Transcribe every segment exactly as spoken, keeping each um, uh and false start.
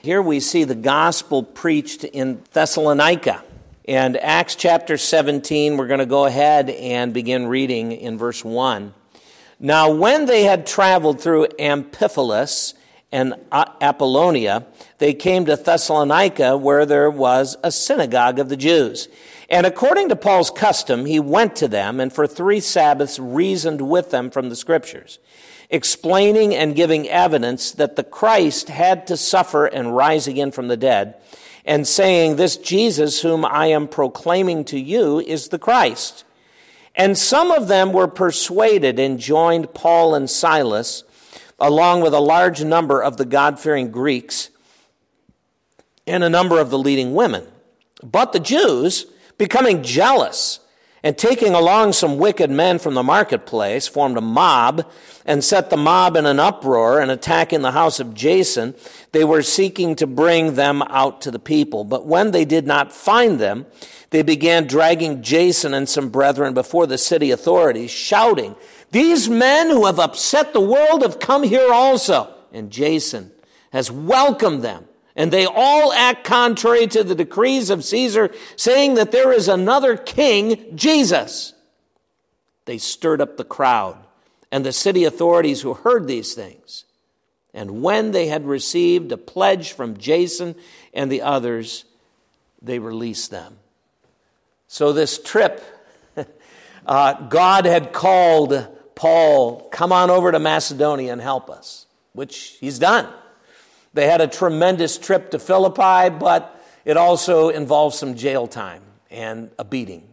Here we see the gospel preached in Thessalonica. And Acts chapter seventeen, we're going to go ahead and begin reading in verse one. Now when they had traveled through Amphipolis and Apollonia, they came to Thessalonica, where there was a synagogue of the Jews. And according to Paul's custom, he went to them and for three Sabbaths reasoned with them from the Scriptures, explaining and giving evidence that the Christ had to suffer and rise again from the dead, and saying, "This Jesus whom I am proclaiming to you is the Christ." And some of them were persuaded and joined Paul and Silas, along with a large number of the God-fearing Greeks and a number of the leading women. But the Jews, becoming jealous and taking along some wicked men from the marketplace, formed a mob and set the mob in an uproar and attacking the house of Jason. They were seeking to bring them out to the people. But when they did not find them, they began dragging Jason and some brethren before the city authorities, shouting, "These men who have upset the world have come here also." And Jason has welcomed them. And they all act contrary to the decrees of Caesar, saying that there is another king, Jesus. They stirred up the crowd and the city authorities who heard these things. And when they had received a pledge from Jason and the others, they released them. So this trip, uh, God had called Paul, "Come on over to Macedonia and help us," which he's done. They had a tremendous trip to Philippi, but it also involved some jail time and a beating.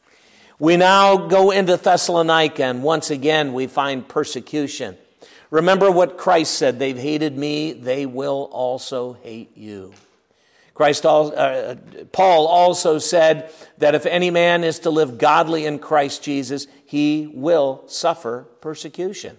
We now go into Thessalonica, and once again we find persecution. Remember what Christ said, "They've hated me, they will also hate you." Christ, uh, Paul also said that if any man is to live godly in Christ Jesus, he will suffer persecution.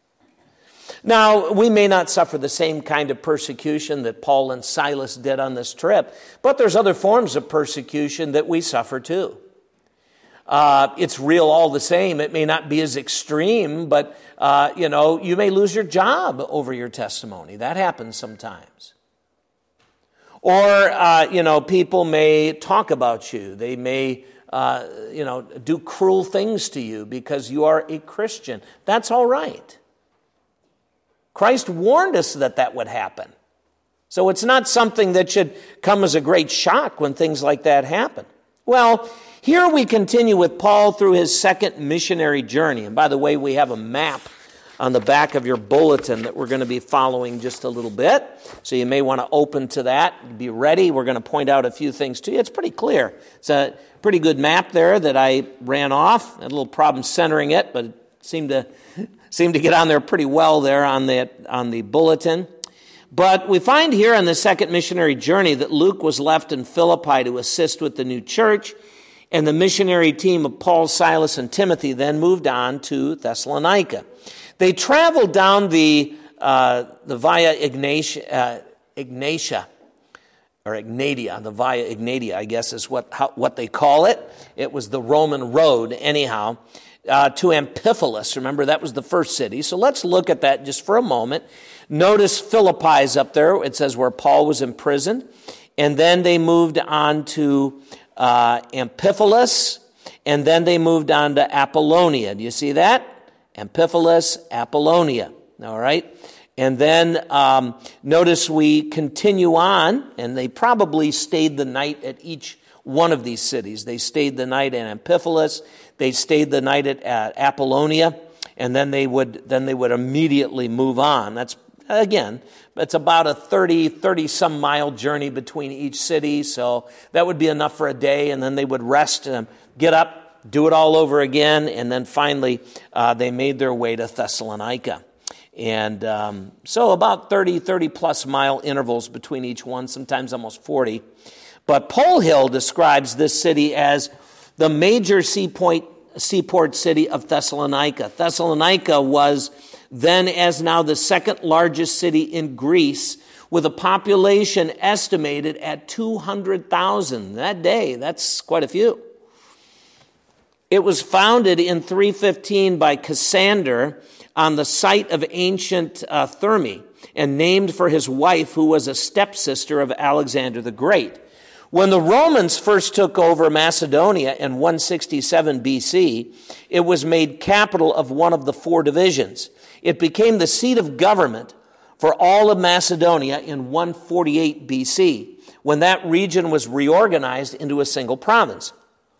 Now, we may not suffer the same kind of persecution that Paul and Silas did on this trip, but there's other forms of persecution that we suffer too. Uh, it's real all the same. It may not be as extreme, but, uh, you know, you may lose your job over your testimony. That happens sometimes. Or, uh, you know, people may talk about you. They may, uh, you know, do cruel things to you because you are a Christian. That's all right. Christ warned us that that would happen. So it's not something that should come as a great shock when things like that happen. Well, here we continue with Paul through his second missionary journey. And by the way, we have a map on the back of your bulletin that we're going to be following just a little bit. So you may want to open to that. Be ready. We're going to point out a few things to you. It's pretty clear. It's a pretty good map there that I ran off. I had a little problem centering it, but it seemed to seemed to get on there pretty well there on the, on the bulletin. But we find here on the second missionary journey that Luke was left in Philippi to assist with the new church, and the missionary team of Paul, Silas, and Timothy then moved on to Thessalonica. They traveled down the uh, the Via Ignatia, uh, Ignatia, or Ignatia, the Via Ignatia, I guess is what how, what they call it. It was the Roman road, anyhow, uh, to Amphipolis. Remember, that was the first city. So let's look at that just for a moment. Notice Philippi is up there. It says where Paul was imprisoned. And then they moved on to uh, Amphipolis, and then they moved on to Apollonia. Do you see that? Amphipolis, Apollonia. All right. And then um, notice we continue on, and they probably stayed the night at each one of these cities. They stayed the night in Amphipolis. They stayed the night at, at Apollonia, and then they would then they would immediately move on. That's again, it's about a thirty, thirty-some mile journey between each city, so that would be enough for a day, and then they would rest, and get up, do it all over again, and then finally uh, they made their way to Thessalonica. And um, so about thirty, thirty-plus mile intervals between each one, sometimes almost forty. But Polhill describes this city as the major seaport, seaport city of Thessalonica. Thessalonica was then as now the second largest city in Greece, with a population estimated at two hundred thousand. That day, that's quite a few. It was founded in three fifteen by Cassander on the site of ancient uh, Thermi. and named for his wife, who was a stepsister of Alexander the Great. When the Romans first took over Macedonia in one sixty-seven B C, it was made capital of one of the four divisions. It became the seat of government for all of Macedonia in one forty-eight B C, when that region was reorganized into a single province.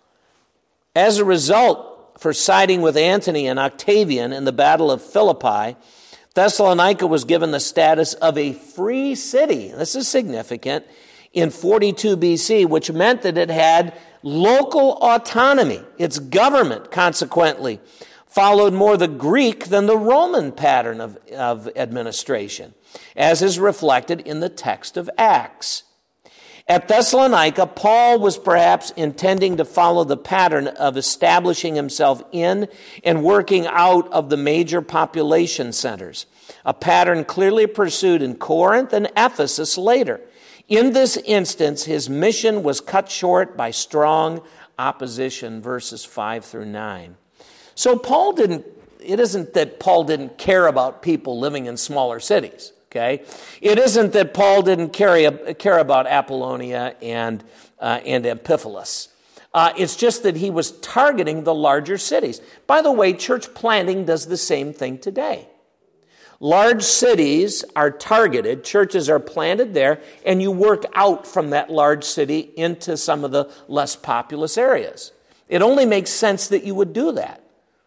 As a result, for siding with Antony and Octavian in the Battle of Philippi, Thessalonica was given the status of a free city. This is significant. In forty-two B C, which meant that it had local autonomy. Its government, consequently, followed more the Greek than the Roman pattern of, of administration, as is reflected in the text of Acts. At Thessalonica, Paul was perhaps intending to follow the pattern of establishing himself in and working out of the major population centers, a pattern clearly pursued in Corinth and Ephesus later. In this instance, his mission was cut short by strong opposition, verses five through nine. So Paul didn't, it isn't that Paul didn't care about people living in smaller cities, okay? It isn't that Paul didn't care, care about Apollonia and, uh, and Amphipolis. Uh, it's just that he was targeting the larger cities. By the way, church planting does the same thing today. Large cities are targeted, churches are planted there, and you work out from that large city into some of the less populous areas. It only makes sense that you would do that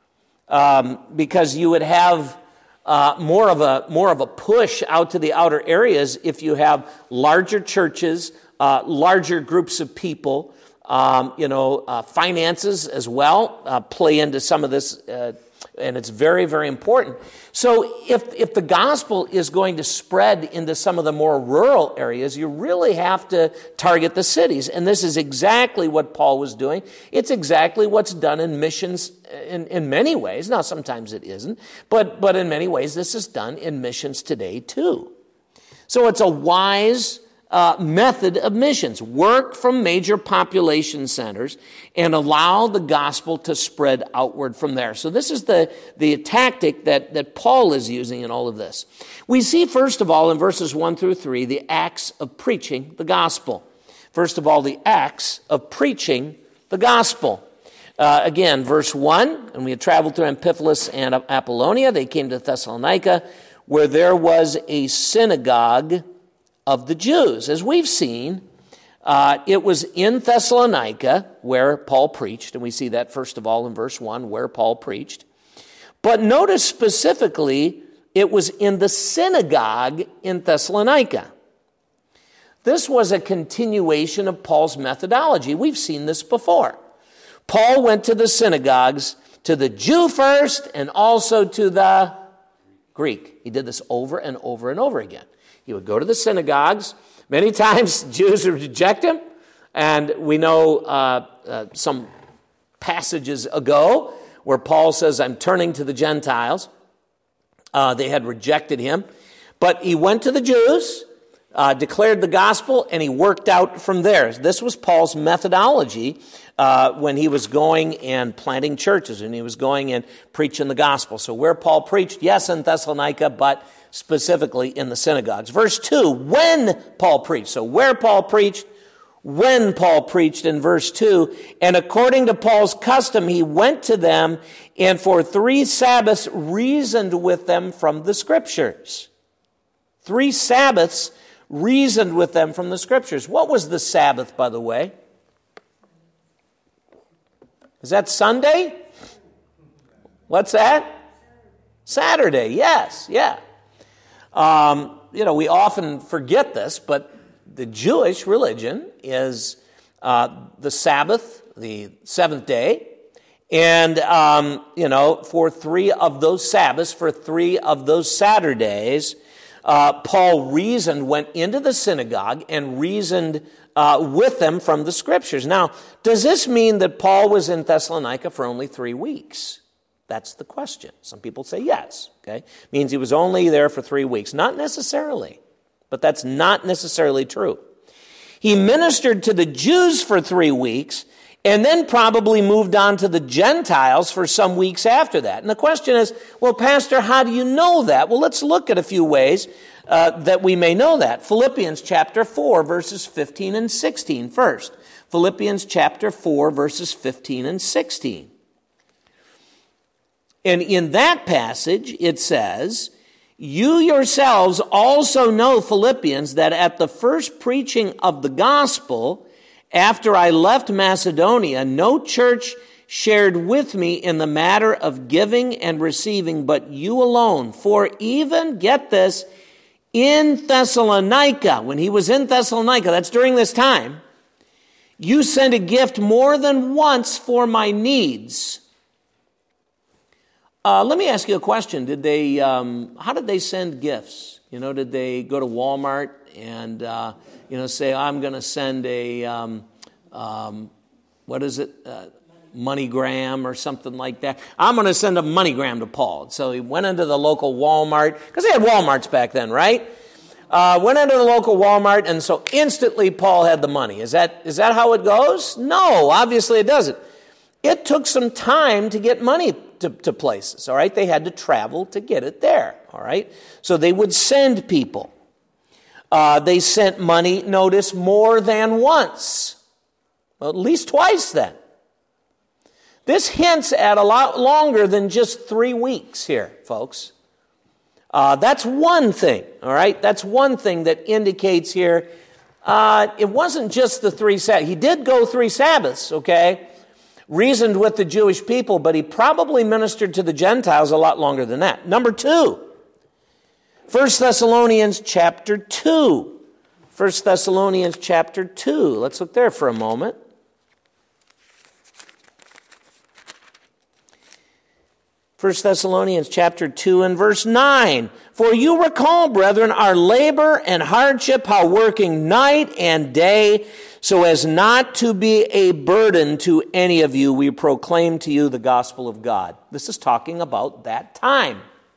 um, because you would have uh, more of a more of a push out to the outer areas if you have larger churches, uh, larger groups of people. Um, you know, uh, finances as well uh, play into some of this. Uh, And it's very, very important. So if if the gospel is going to spread into some of the more rural areas, you really have to target the cities. And this is exactly what Paul was doing. It's exactly what's done in missions in, in many ways. Now, sometimes it isn't. But, but in many ways, this is done in missions today, too. So it's a wise Uh, method of missions. Work from major population centers and allow the gospel to spread outward from there. So this is the, the tactic that, that Paul is using in all of this. We see, first of all, in verses one through three, the acts of preaching the gospel. First of all, the acts of preaching the gospel. Uh, again, verse one, and we had traveled through Amphipolis and Apollonia. They came to Thessalonica, where there was a synagogue of the Jews. As we've seen, uh, it was in Thessalonica where Paul preached, and we see that first of all in verse one, where Paul preached. But notice specifically, it was in the synagogue in Thessalonica. This was a continuation of Paul's methodology. We've seen this before. Paul went to the synagogues, to the Jew first, and also to the Greek. He did this over and over and over again. He would go to the synagogues. Many times Jews would reject him. And we know uh, uh, some passages ago where Paul says, I'm turning to the Gentiles. Uh, they had rejected him. But he went to the Jews, uh, declared the gospel, and he worked out from there. This was Paul's methodology uh, when he was going and planting churches, and he was going and preaching the gospel. So where Paul preached, yes, in Thessalonica, but specifically in the synagogues. Verse two, when Paul preached. So where Paul preached, when Paul preached in verse two. And according to Paul's custom, he went to them and for three Sabbaths reasoned with them from the Scriptures. Three Sabbaths reasoned with them from the Scriptures. What was the Sabbath, by the way? Is that Sunday? What's that? Saturday, yes, yeah. Um, you know, we often forget this, but the Jewish religion is uh, the Sabbath, the seventh day, and, um, you know, for three of those Sabbaths, for three of those Saturdays, uh, Paul reasoned, went into the synagogue and reasoned uh, with them from the Scriptures. Now, does this mean that Paul was in Thessalonica for only three weeks? That's the question. Some people say yes, okay? Means he was only there for three weeks. Not necessarily, but that's not necessarily true. He ministered to the Jews for three weeks, and then probably moved on to the Gentiles for some weeks after that. And the question is, well, Pastor, how do you know that? Well, let's look at a few ways uh, that we may know that. Philippians chapter four, verses fifteen and sixteen first. Philippians chapter four, verses fifteen and sixteen. And in that passage, it says, you yourselves also know, Philippians, that at the first preaching of the gospel, after I left Macedonia, no church shared with me in the matter of giving and receiving, but you alone. For even, get this, in Thessalonica, when he was in Thessalonica, that's during this time, you sent a gift more than once for my needs. Uh, let me ask you a question. Did they? Um, how did they send gifts? You know, did they go to Walmart and uh, you know say, "I'm going to send a um, um, what is it, uh, MoneyGram or something like that? I'm going to send a MoneyGram to Paul." So he went into the local Walmart, because they had Walmarts back then, right? Uh, went into the local Walmart, and so instantly Paul had the money. Is that is that how it goes? No, obviously it doesn't. It took some time to get money to, to places, all right? They had to travel to get it there, all right? So they would send people. Uh, they sent money, notice, more than once. Well, at least twice then. This hints at a lot longer than just three weeks here, folks. Uh, that's one thing, all right? That's one thing that indicates here, uh, it wasn't just the three Sabbaths. He did go three Sabbaths, okay? Reasoned with the Jewish people, but he probably ministered to the Gentiles a lot longer than that. Number two, First Thessalonians chapter two. First Thessalonians chapter two. Let's look there for a moment. First Thessalonians chapter two and verse nine. For you recall, brethren, our labor and hardship, how working night and day, so as not to be a burden to any of you, we proclaim to you the gospel of God. This is talking about that time.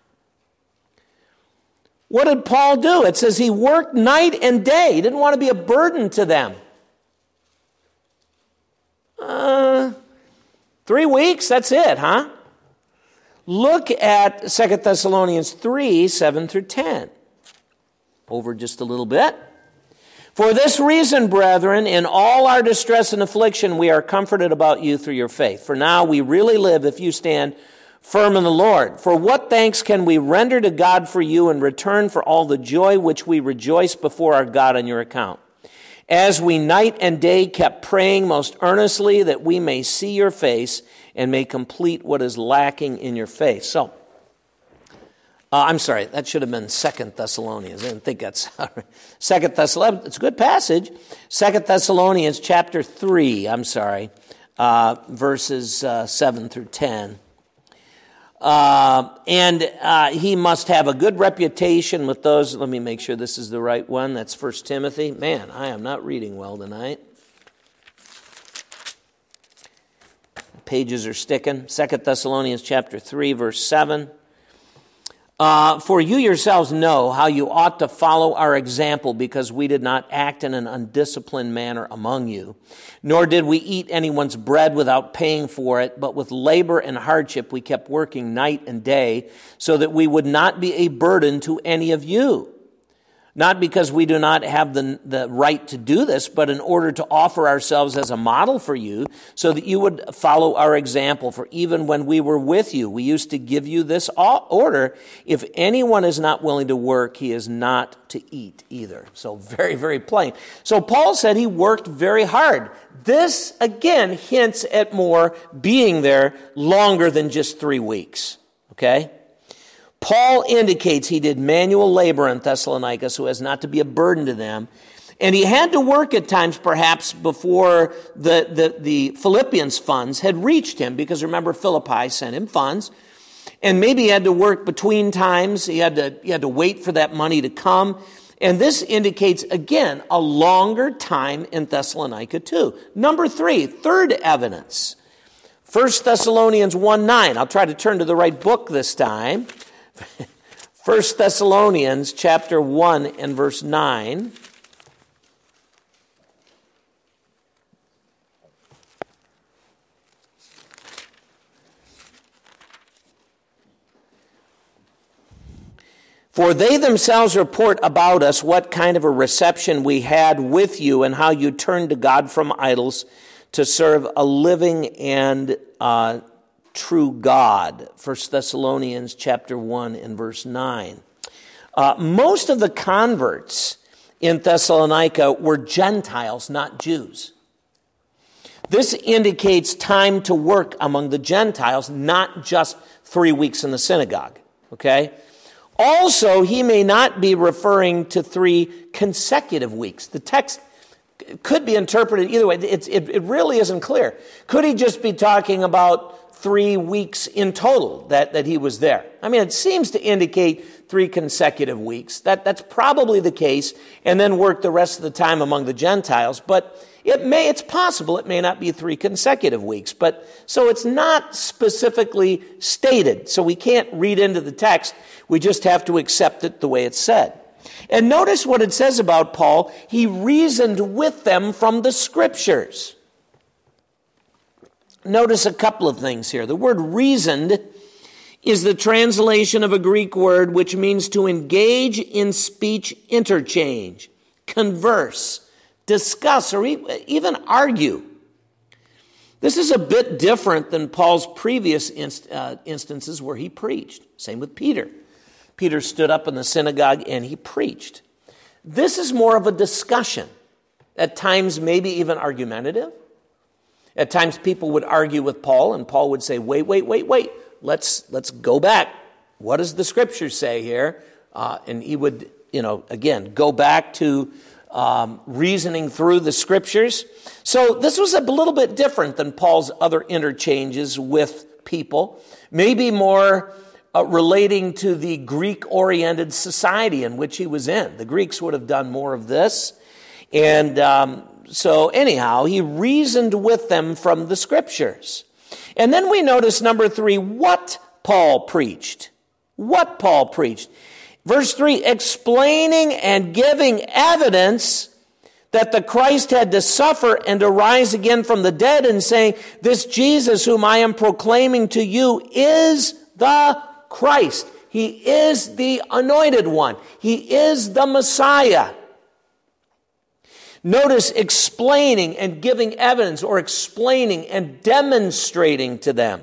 What did Paul do? It says he worked night and day. He didn't want to be a burden to them. Uh, three weeks, that's it, huh? Look at Second Thessalonians three, seven through ten. Over just a little bit. For this reason, brethren, in all our distress and affliction, we are comforted about you through your faith. For now we really live if you stand firm in the Lord. For what thanks can we render to God for you in return for all the joy which we rejoice before our God on your account? As we night and day kept praying most earnestly that we may see your face and may complete what is lacking in your faith. So, uh, I'm sorry, that should have been Second Thessalonians. I didn't think that's Second Thessalonians. It's a good passage. Second Thessalonians chapter three, I'm sorry, uh, verses uh, seven through ten. Uh, and uh, he must have a good reputation with those. Let me make sure this is the right one. That's First Timothy. Man, I am not reading well tonight. Pages are sticking. Second Thessalonians chapter three, verse seven. Uh, for you yourselves know how you ought to follow our example, because we did not act in an undisciplined manner among you, nor did we eat anyone's bread without paying for it, but with labor and hardship we kept working night and day, so that we would not be a burden to any of you. Not because we do not have the, the right to do this, but in order to offer ourselves as a model for you, so that you would follow our example. For even when we were with you, we used to give you this order: if anyone is not willing to work, he is not to eat either. So very, very plain. So Paul said he worked very hard. This, again, hints at more being there longer than just three weeks. Okay? Paul indicates he did manual labor in Thessalonica so as not to be a burden to them. And he had to work at times perhaps before the, the, the Philippians funds had reached him, because remember, Philippi sent him funds. And maybe he had to work between times. He had to, he had to wait for that money to come. And this indicates, again, a longer time in Thessalonica too. Number three, third evidence. First Thessalonians one nine. I'll try to turn to the right book this time. First Thessalonians chapter one and verse nine. For they themselves report about us what kind of a reception we had with you and how you turned to God from idols to serve a living and uh, true God. First Thessalonians chapter one and verse nine. Uh, most of the converts in Thessalonica were Gentiles, not Jews. This indicates time to work among the Gentiles, not just three weeks in the synagogue. Okay? Also, he may not be referring to three consecutive weeks. The text could be interpreted either way. It's, it, it really isn't clear. Could he just be talking about three weeks in total that, that he was there? I mean, it seems to indicate three consecutive weeks. That, that's probably the case, and then work the rest of the time among the Gentiles. But it may, it's possible it may not be three consecutive weeks. But so it's not specifically stated. So we can't read into the text. We just have to accept it the way it's said. And notice what it says about Paul. He reasoned with them from the Scriptures. Notice a couple of things here. The word reasoned is the translation of a Greek word which means to engage in speech interchange, converse, discuss, or even argue. This is a bit different than Paul's previous inst- uh, instances where he preached. Same with Peter. Peter stood up in the synagogue and he preached. This is more of a discussion, at times maybe even argumentative. At times people would argue with Paul, and Paul would say, wait, wait, wait, wait, let's let's go back. What does the Scripture say here? Uh, and he would, you know, again, go back to um, reasoning through the Scriptures. So this was a little bit different than Paul's other interchanges with people. Maybe more Uh, relating to the Greek-oriented society in which he was in. The Greeks would have done more of this. And um, so anyhow, he reasoned with them from the Scriptures. And then we notice, number three, what Paul preached. What Paul preached. Verse three, explaining and giving evidence that the Christ had to suffer and to rise again from the dead, and saying, this Jesus whom I am proclaiming to you is the Christ. He is the anointed one. He is the Messiah. Notice explaining and giving evidence, or explaining and demonstrating to them.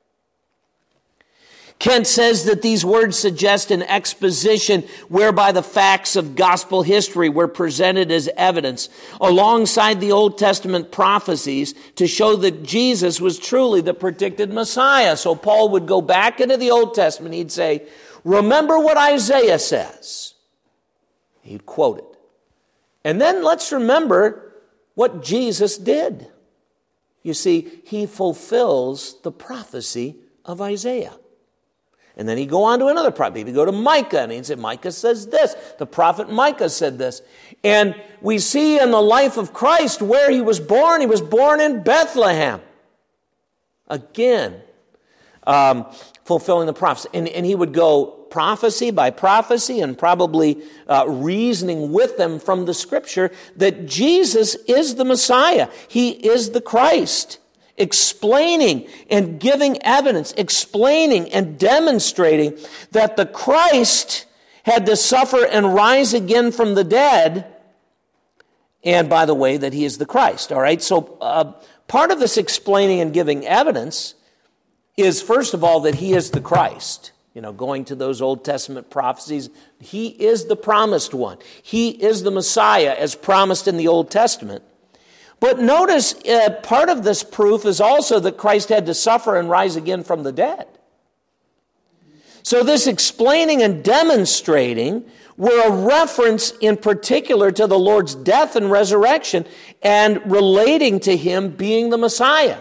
Kent says that these words suggest an exposition whereby the facts of gospel history were presented as evidence alongside the Old Testament prophecies to show that Jesus was truly the predicted Messiah. So Paul would go back into the Old Testament. He'd say, remember what Isaiah says. He'd quote it. And then let's remember what Jesus did. You see, he fulfills the prophecy of Isaiah. And then he'd go on to another prophet. He'd go to Micah, and he'd say, Micah says this. The prophet Micah said this. And we see in the life of Christ where he was born. He was born in Bethlehem. Again, um, fulfilling the prophecy. And, and he would go prophecy by prophecy and probably uh, reasoning with them from the Scripture that Jesus is the Messiah. He is the Christ. Explaining and giving evidence, explaining and demonstrating that the Christ had to suffer and rise again from the dead, and by the way, that he is the Christ. All right, so uh, part of this explaining and giving evidence is, first of all, that he is the Christ. You know, going to those Old Testament prophecies, he is the promised one. He is the Messiah as promised in the Old Testament. But notice, uh, part of this proof is also that Christ had to suffer and rise again from the dead. So this explaining and demonstrating were a reference in particular to the Lord's death and resurrection, and relating to him being the Messiah.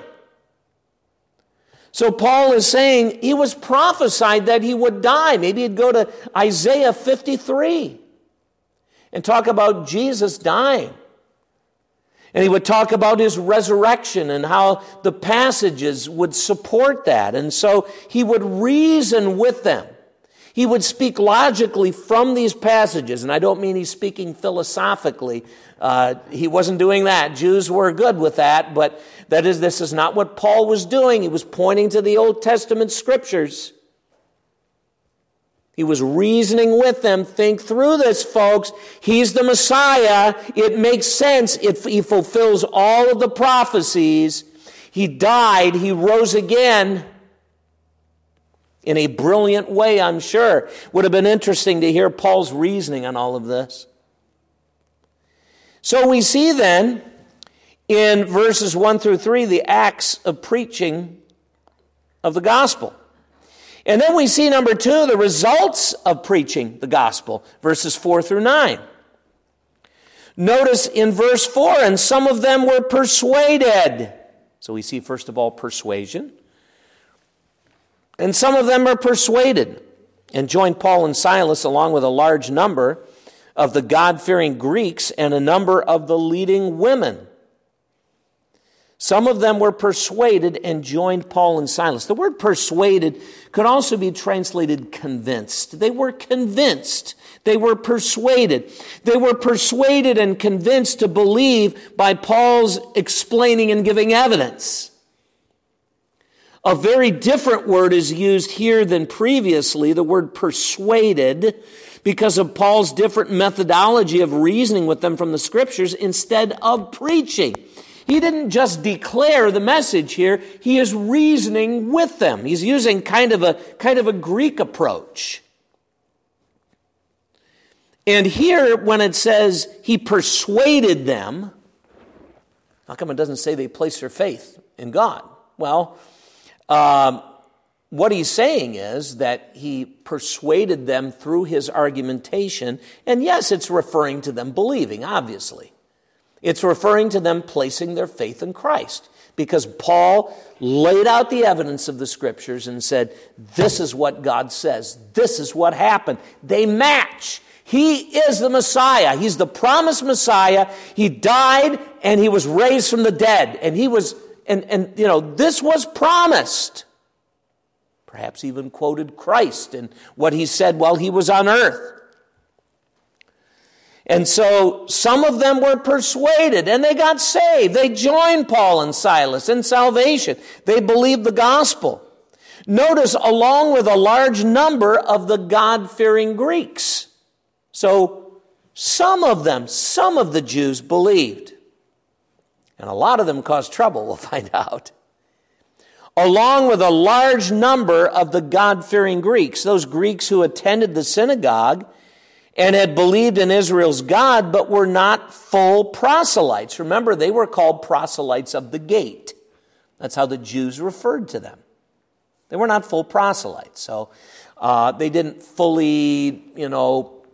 So Paul is saying he was prophesied that he would die. Maybe he'd go to Isaiah fifty-three and talk about Jesus dying. And he would talk about his resurrection and how the passages would support that. And so he would reason with them. He would speak logically from these passages. And I don't mean he's speaking philosophically. Uh, he wasn't doing that. Jews were good with that. But that is, this is not what Paul was doing. He was pointing to the Old Testament Scriptures. He was reasoning with them. Think through this, folks. He's the Messiah. It makes sense. It, he fulfills all of the prophecies. He died. He rose again in a brilliant way, I'm sure. Would have been interesting to hear Paul's reasoning on all of this. So we see then in verses one through three the acts of preaching of the gospel. And then we see, number two, the results of preaching the gospel, verses four through nine. Notice in verse four, and some of them were persuaded. So we see, first of all, persuasion. And some of them are persuaded and joined Paul and Silas along with a large number of the God-fearing Greeks and a number of the leading women. Some of them were persuaded and joined Paul and Silas. The word persuaded could also be translated convinced. They were convinced. They were persuaded. They were persuaded and convinced to believe by Paul's explaining and giving evidence. A very different word is used here than previously, the word persuaded, because of Paul's different methodology of reasoning with them from the Scriptures instead of preaching. He didn't just declare the message here, he is reasoning with them. He's using kind of a kind of a Greek approach. And here, when it says he persuaded them, how come it doesn't say they placed their faith in God? Well, um, what he's saying is that he persuaded them through his argumentation, and yes, it's referring to them believing, obviously. It's referring to them placing their faith in Christ, because Paul laid out the evidence of the Scriptures and said, this is what God says. This is what happened. They match. He is the Messiah. He's the promised Messiah. He died and he was raised from the dead. And he was, and, and you know, this was promised. Perhaps even quoted Christ and what he said while he was on earth. And so some of them were persuaded and they got saved. They joined Paul and Silas in salvation. They believed the gospel. Notice, along with a large number of the God-fearing Greeks. So some of them, some of the Jews believed. And a lot of them caused trouble, we'll find out. Along with a large number of the God-fearing Greeks, those Greeks who attended the synagogue and had believed in Israel's God, but were not full proselytes. Remember, they were called proselytes of the gate. That's how the Jews referred to them. They were not full proselytes. So uh, they didn't fully, you know,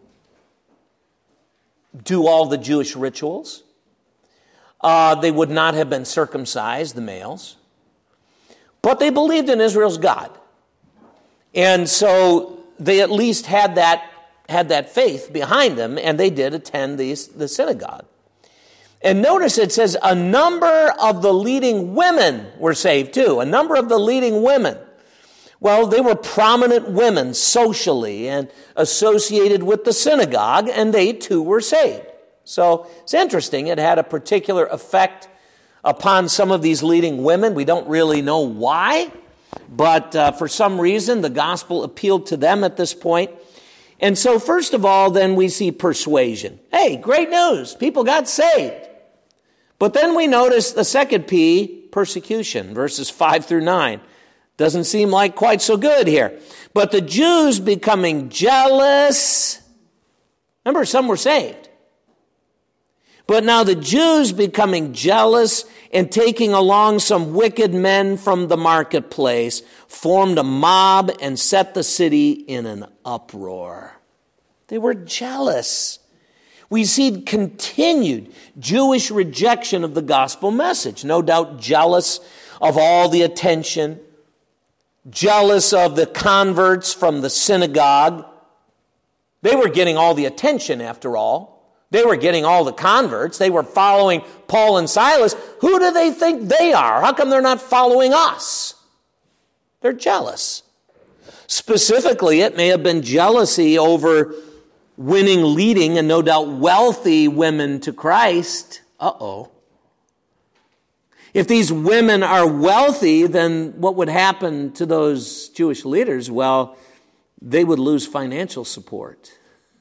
do all the Jewish rituals. Uh, they would not have been circumcised, the males. But they believed in Israel's God. And so they at least had that had that faith behind them, and they did attend these, the synagogue. And notice it says a number of the leading women were saved too. A number of the leading women. Well, they were prominent women socially and associated with the synagogue, and they too were saved. So it's interesting. It had a particular effect upon some of these leading women. We don't really know why, but uh, for some reason the gospel appealed to them at this point. And so first of all, then we see persuasion. Hey, great news. People got saved. But then we notice the second P, persecution, verses five through nine. Doesn't seem like quite so good here. But the Jews becoming jealous. Remember, some were saved. But now the Jews becoming jealous and taking along some wicked men from the marketplace, formed a mob and set the city in an uproar. They were jealous. We see continued Jewish rejection of the gospel message. No doubt jealous of all the attention, jealous of the converts from the synagogue. They were getting all the attention, after all. They were getting all the converts. They were following Paul and Silas. Who do they think they are? How come they're not following us? They're jealous. Specifically, it may have been jealousy over winning leading and no doubt wealthy women to Christ. Uh-oh. If these women are wealthy, then what would happen to those Jewish leaders? Well, they would lose financial support.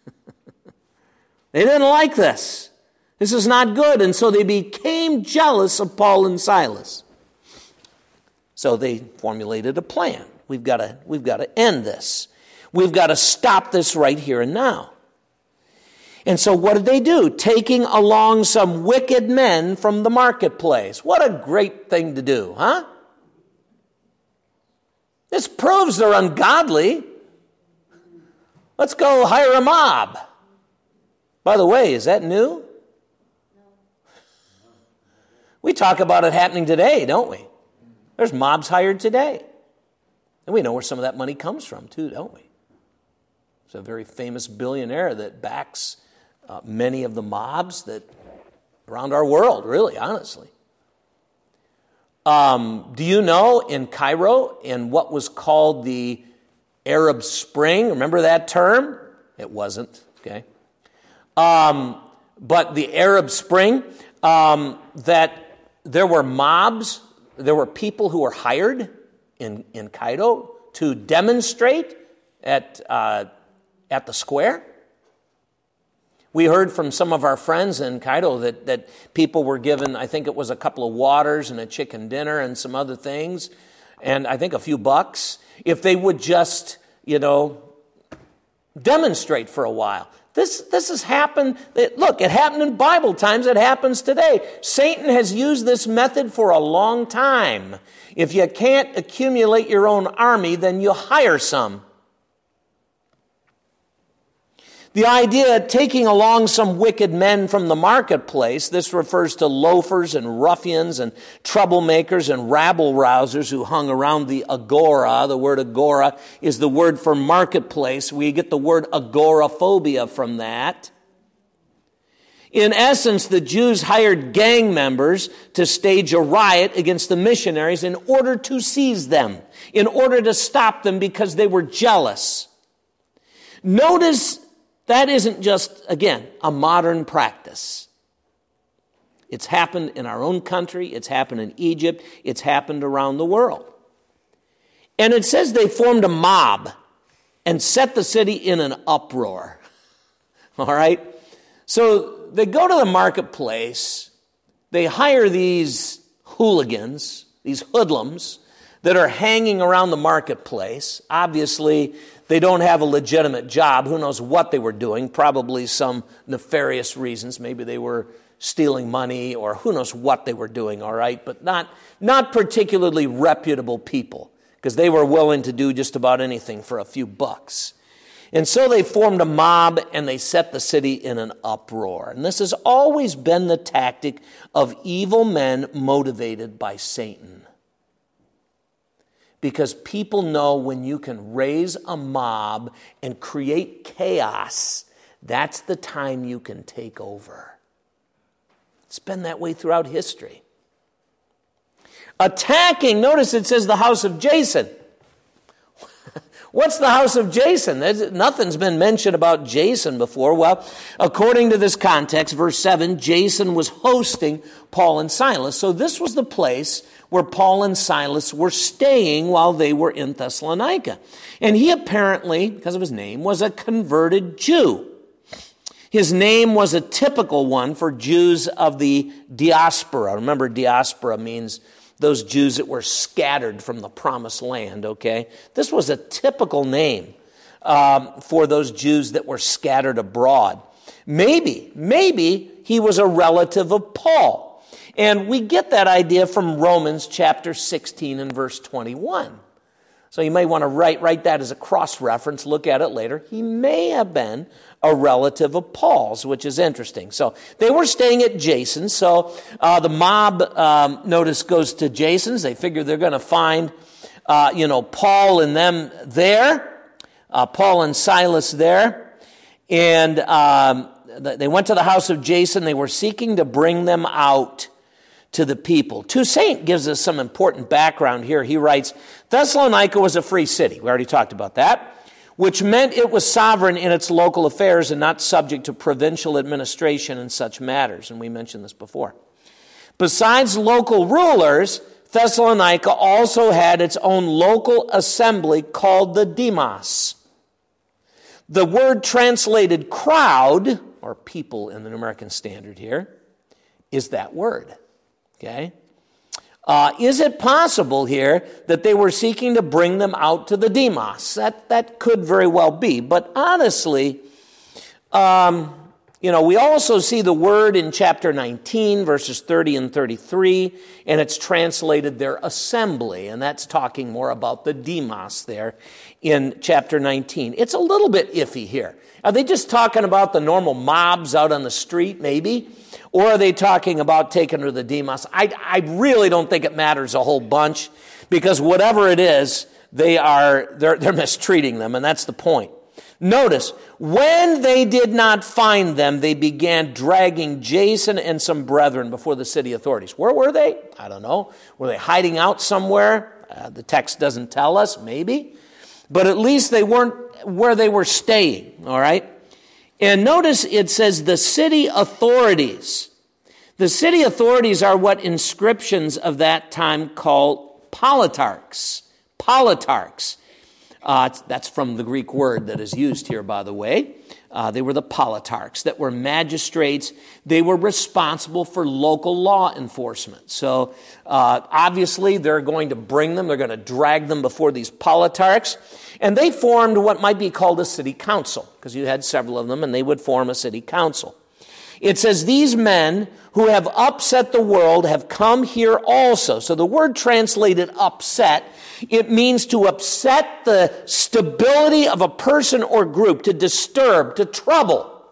They didn't like this. This is not good. And so they became jealous of Paul and Silas. So they formulated a plan. We've got to, we've got to end this. We've got to stop this right here and now. And so what did they do? Taking along some wicked men from the marketplace. What a great thing to do, huh? This proves they're ungodly. Let's go hire a mob. By the way, is that new? We talk about it happening today, don't we? There's mobs hired today. And we know where some of that money comes from too, don't we? There's a very famous billionaire that backs uh, many of the mobs that around our world, really, honestly. Um, do you know in Cairo, in what was called the Arab Spring, remember that term? It wasn't, okay? Um, but the Arab Spring, um, that there were mobs, there were people who were hired in, in Cairo to demonstrate at, uh, at the square. We heard from some of our friends in Cairo that, that people were given, I think it was a couple of waters and a chicken dinner and some other things, and I think a few bucks, if they would just, you know, demonstrate for a while. This, this has happened. Look, it happened in Bible times. It happens today. Satan has used this method for a long time. If you can't accumulate your own army, then you hire some. The idea of taking along some wicked men from the marketplace, this refers to loafers and ruffians and troublemakers and rabble-rousers who hung around the agora. The word agora is the word for marketplace. We get the word agoraphobia from that. In essence, the Jews hired gang members to stage a riot against the missionaries in order to seize them, in order to stop them because they were jealous. Notice that isn't just, again, a modern practice. It's happened in our own country. It's happened in Egypt. It's happened around the world. And it says they formed a mob and set the city in an uproar. All right? So they go to the marketplace. They hire these hooligans, these hoodlums, that are hanging around the marketplace. Obviously, they don't have a legitimate job. Who knows what they were doing? Probably some nefarious reasons. Maybe they were stealing money, or who knows what they were doing, all right? But not, not particularly reputable people, because they were willing to do just about anything for a few bucks. And so they formed a mob, and they set the city in an uproar. And this has always been the tactic of evil men motivated by Satan. Because people know when you can raise a mob and create chaos, that's the time you can take over. It's been that way throughout history. Attacking, notice it says the house of Jason. What's the house of Jason? There's, nothing's been mentioned about Jason before. Well, according to this context, verse seven, Jason was hosting Paul and Silas. So this was the place where Paul and Silas were staying while they were in Thessalonica. And he apparently, because of his name, was a converted Jew. His name was a typical one for Jews of the diaspora. Remember, diaspora means those Jews that were scattered from the promised land, okay? This was a typical name um, for those Jews that were scattered abroad. Maybe, maybe he was a relative of Paul. And we get that idea from Romans chapter sixteen and verse twenty-one. So you may want to write, write that as a cross-reference, look at it later. He may have been a relative of Paul's, which is interesting. So they were staying at Jason's. So uh, the mob, um, notice, goes to Jason's. They figure they're going to find, uh, you know, Paul and them there, uh, Paul and Silas there. And um, they went to the house of Jason. They were seeking to bring them out to the people. Toussaint gives us some important background here. He writes, Thessalonica was a free city. We already talked about that, which meant it was sovereign in its local affairs and not subject to provincial administration in such matters. And we mentioned this before. Besides local rulers, Thessalonica also had its own local assembly called the Demos. The word translated crowd, or people in the New American Standard here, is that word. Okay? Uh, is it possible here that they were seeking to bring them out to the Demos? That, that could very well be. But honestly, um, you know, we also see the word in chapter nineteen, verses thirty and thirty-three, and it's translated their assembly, and that's talking more about the Demos there in chapter nineteen. It's a little bit iffy here. Are they just talking about the normal mobs out on the street, maybe? Or are they talking about taking to the Demos? I, I really don't think it matters a whole bunch, because whatever it is, they are they're, they're mistreating them, and that's the point. Notice, when they did not find them, they began dragging Jason and some brethren before the city authorities. Where were they? I don't know. Were they hiding out somewhere? Uh, the text doesn't tell us, maybe. But at least they weren't where they were staying, all right? And notice it says the city authorities. The city authorities are what inscriptions of that time called politarchs. Politarchs. Uh, that's from the Greek word that is used here, by the way. Uh, they were the politarchs that were magistrates. They were responsible for local law enforcement. So uh, obviously they're going to bring them, they're going to drag them before these politarchs. And they formed what might be called a city council, because you had several of them, and they would form a city council. It says, these men who have upset the world have come here also. So the word translated upset, it means to upset the stability of a person or group, to disturb, to trouble.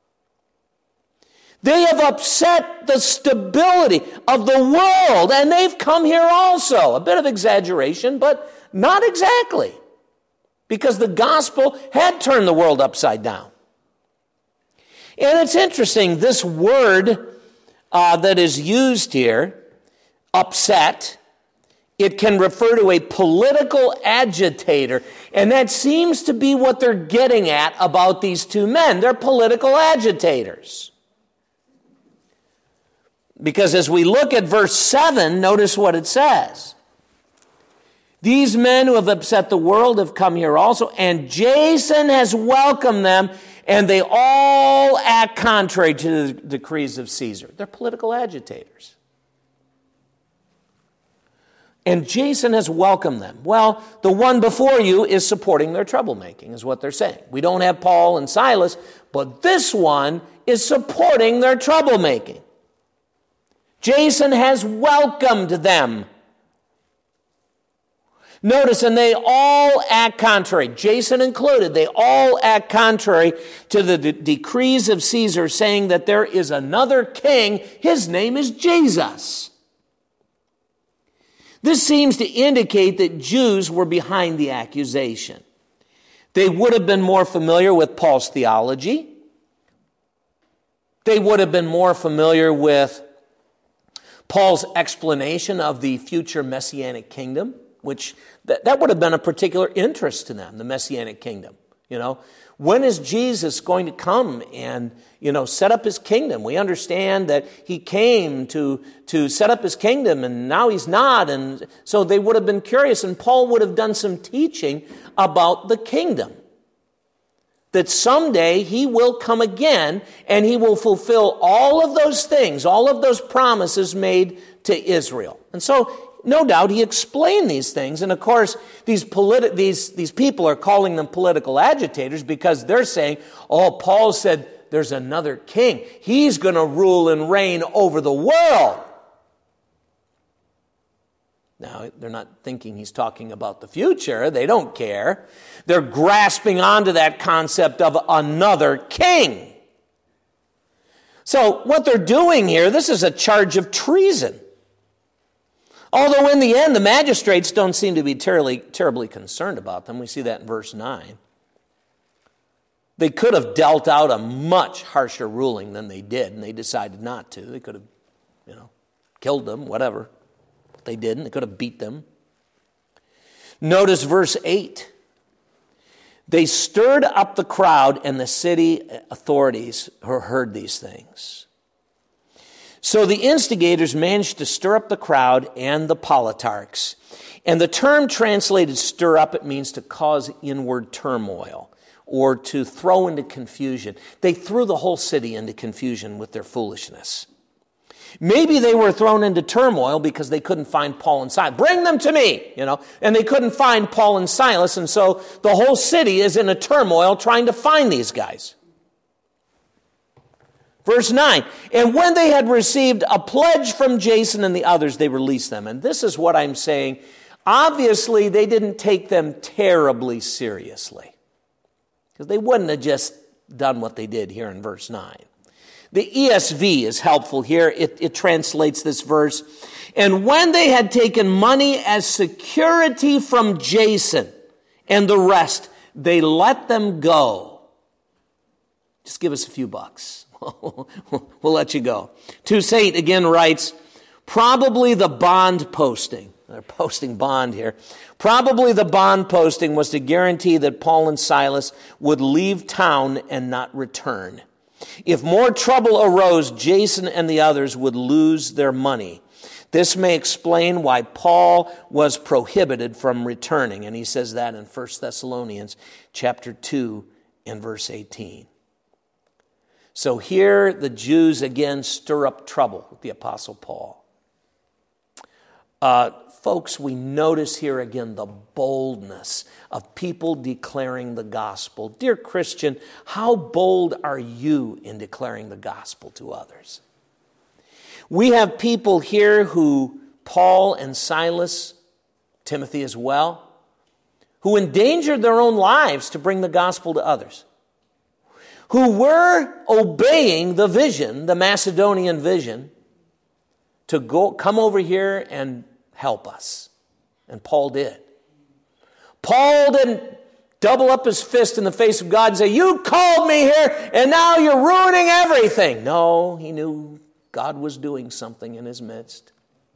They have upset the stability of the world, and they've come here also. A bit of exaggeration, but not exactly, because the gospel had turned the world upside down. And it's interesting, this word uh, that is used here, upset, it can refer to a political agitator. And that seems to be what they're getting at about these two men. They're political agitators. Because as we look at verse seven, notice what it says. These men who have upset the world have come here also, and Jason has welcomed them, and they all act contrary to the decrees of Caesar. They're political agitators. And Jason has welcomed them. Well, the one before you is supporting their troublemaking, is what they're saying. We don't have Paul and Silas, but this one is supporting their troublemaking. Jason has welcomed them. Notice, and they all act contrary, Jason included, they all act contrary to the de- decrees of Caesar, saying that there is another king, his name is Jesus. This seems to indicate that Jews were behind the accusation. They would have been more familiar with Paul's theology. They would have been more familiar with Paul's explanation of the future Messianic kingdom, which that, that would have been a particular interest to them, the Messianic kingdom. You know, when is Jesus going to come and, you know, set up his kingdom? We understand that he came to, to set up his kingdom, and now he's not. And so they would have been curious, and Paul would have done some teaching about the kingdom. That someday he will come again, and he will fulfill all of those things, all of those promises made to Israel. And so, no doubt, he explained these things. And of course, these, politi- these, these people are calling them political agitators because they're saying, oh, Paul said there's another king. He's going to rule and reign over the world. Now, they're not thinking he's talking about the future. They don't care. They're grasping onto that concept of another king. So what they're doing here, this is a charge of treason. Although in the end, the magistrates don't seem to be terribly, terribly concerned about them. We see that in verse nine. They could have dealt out a much harsher ruling than they did, and they decided not to. They could have, you know, killed them, whatever. But they didn't. They could have beat them. Notice verse eight. They stirred up the crowd, and the city authorities heard these things. So the instigators managed to stir up the crowd and the politarchs. And the term translated stir up, it means to cause inward turmoil or to throw into confusion. They threw the whole city into confusion with their foolishness. Maybe they were thrown into turmoil because they couldn't find Paul and Silas. Bring them to me, you know. And they couldn't find Paul and Silas, and so the whole city is in a turmoil trying to find these guys. Verse nine, and when they had received a pledge from Jason and the others, they released them. And this is what I'm saying. Obviously, they didn't take them terribly seriously, because they wouldn't have just done what they did here in verse nine. The E S V is helpful here. It, it translates this verse. And when they had taken money as security from Jason and the rest, they let them go. Just give us a few bucks. We'll let you go. two eight again writes, probably the bond posting. They're posting bond here. Probably the bond posting was to guarantee that Paul and Silas would leave town and not return. If more trouble arose, Jason and the others would lose their money. This may explain why Paul was prohibited from returning. And he says that in First Thessalonians chapter two and verse eighteen. So here the Jews again stir up trouble with the Apostle Paul. Uh, folks, we notice here again the boldness of people declaring the gospel. Dear Christian, how bold are you in declaring the gospel to others? We have people here who, Paul and Silas, Timothy as well, who endangered their own lives to bring the gospel to others, who were obeying the vision, the Macedonian vision, to go come over here and help us. And Paul did. Paul didn't double up his fist in the face of God and say, you called me here and now you're ruining everything. No, he knew God was doing something in his midst.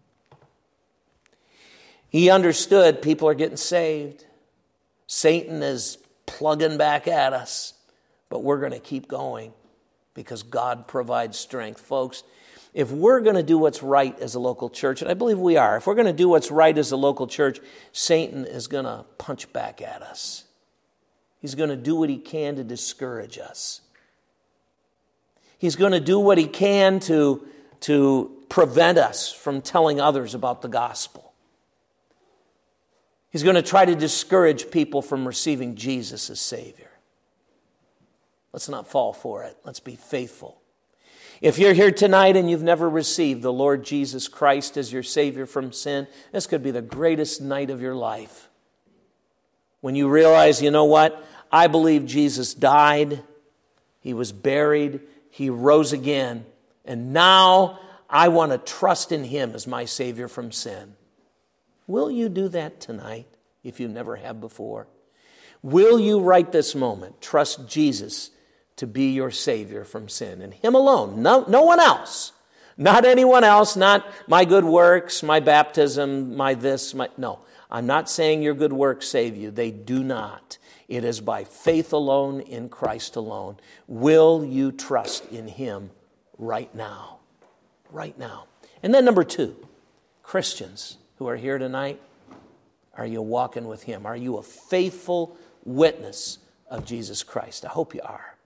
He understood people are getting saved. Satan is plugging back at us, but we're going to keep going because God provides strength. Folks, if we're going to do what's right as a local church, and I believe we are, if we're going to do what's right as a local church, Satan is going to punch back at us. He's going to do what he can to discourage us. He's going to do what he can to, to prevent us from telling others about the gospel. He's going to try to discourage people from receiving Jesus as Savior. Let's not fall for it. Let's be faithful. If you're here tonight and you've never received the Lord Jesus Christ as your Savior from sin, this could be the greatest night of your life. When you realize, you know what? I believe Jesus died, he was buried, he rose again, and now I want to trust in him as my Savior from sin. Will you do that tonight if you never have before? Will you right this moment trust Jesus to be your Savior from sin, and him alone, no, no one else, not anyone else, not my good works, my baptism, my this, my, no. I'm not saying your good works save you. They do not. It is by faith alone in Christ alone. Will you trust in him right now? Right now. And then number two, Christians who are here tonight, are you walking with him? Are you a faithful witness of Jesus Christ? I hope you are.